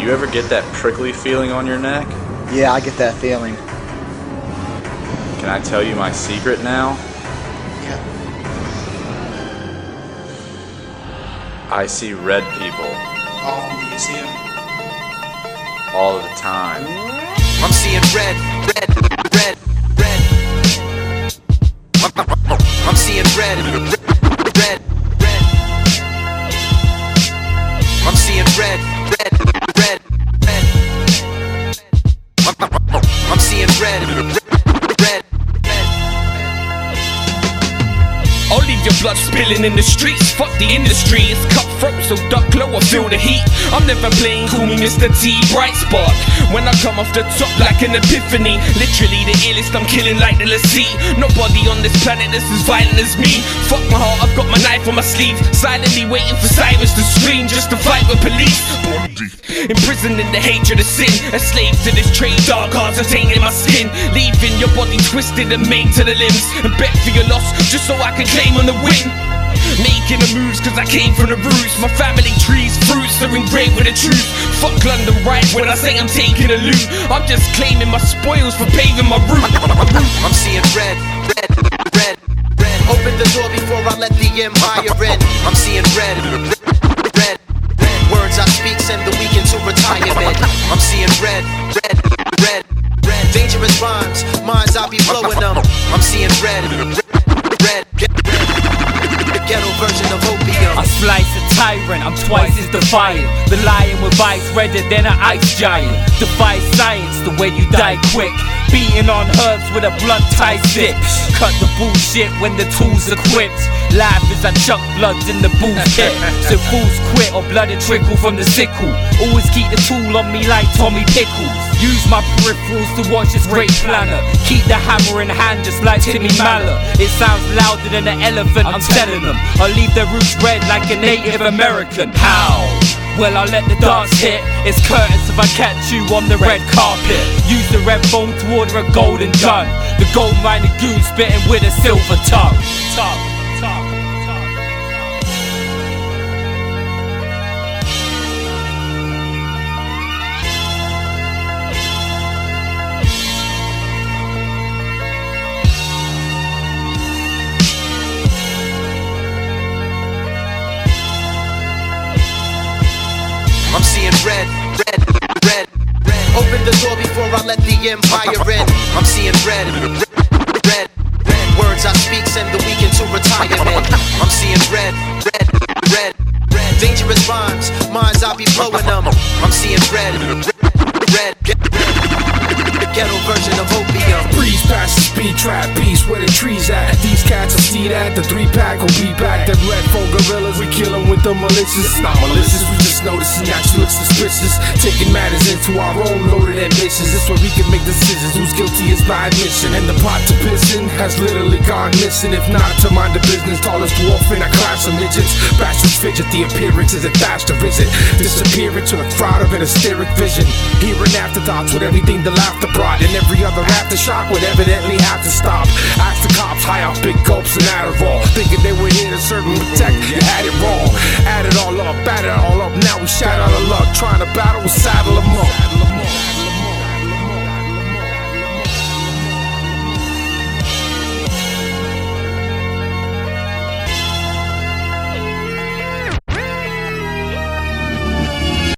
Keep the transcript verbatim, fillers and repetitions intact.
you ever get that prickly feeling on your neck? Yeah, I get that feeling. Can I tell you my secret now? Yeah. I see red people. How often do you see them? All of the time. I'm seeing red, red, red, red. I'm seeing red, red, red. I'm seeing red, red, red, red. I'm seeing red, red, red. I'll leave your blood spilling in the streets. Fuck the industry, it's cutthroat, so duck low or feel the heat. I'm never playing, call me Mister T, bright spark. When I come off the top like an epiphany, literally the illest, I'm killing like the Lassie. Nobody on this planet is as violent as me. Fuck my heart, I've got my knife on my sleeve, silently waiting for sirens to scream just to fight with police. Imprisoned in the hatred of sin, a slave to this trade, dark hearts are tainting my skin, leaving your body twisted and maimed to the limbs, and bet for your loss just so I can claim on the win. Making the moves cause I came from the roots. My family trees, fruits are engraved with the truth. Fuck London right when I say I'm taking a loot. I'm just claiming my spoils for paving my route. I'm seeing red, red, red, red. Open the door before I let the empire in. I'm seeing red, red, red. Words I speak send the weak into retirement. I'm seeing red, red, red, red. Dangerous rhymes, minds I be blowing them. I'm seeing red, red, red, red. The ghetto version of opium. I slice a tyrant, I'm twice as defiant. The lion with eyes redder than an ice giant. Defy science, the way you die quick. Beating on herbs with a blunt tie stick. Cut the bullshit when the tool's equipped. Life is I chuck bloods in the booth hit. So fools quit or blood and trickle from the sickle. Always keep the tool on me like Tommy Pickles. Use my peripherals to watch this great planner. Keep the hammer in hand just like Timmy Mallor. It sounds louder than an elephant, I'm telling them. I'll leave their roots red like a Native American. How? Well, I'll let the darts hit. It's curtains if I catch you on the red carpet. Use the red phone to order a golden gun. The gold miner goon spitting with a silver tongue. Tongue. I'm seeing red, red, red, red. Open the door before I let the empire in. I'm seeing red, red, red, red. Words I speak send the weak into retirement. I'm seeing red, red, red, red. Dangerous rhymes, minds I be blowing them. I'm seeing red, red, red, red. The ghetto version of opium. Breeze past the speed trap, peace where the trees at. These cats will see that, the three pack will be back. Them red phone gorillas, we kill them with the malicious. Not malicious, we just noticing that you look suspicious. Taking matters into our own loaded ambitions. This way we can make decisions, who's guilty is by admission. And the plot to pissin' has literally gone missing. If not to mind the business, tallest dwarf in a class of midgets. Bastards fidget, the appearance is attached to visit. Disappearing to the fraud of an hysteric vision. Hearing afterthoughts with everything the laughter brought. And every other aftershock would evidently have to stop. Ask the cops high off big gulps and Adderall, thinking they were here to serve and protect. You had it wrong. Add it all up, add it all up. Now we shout out of luck, trying to battle with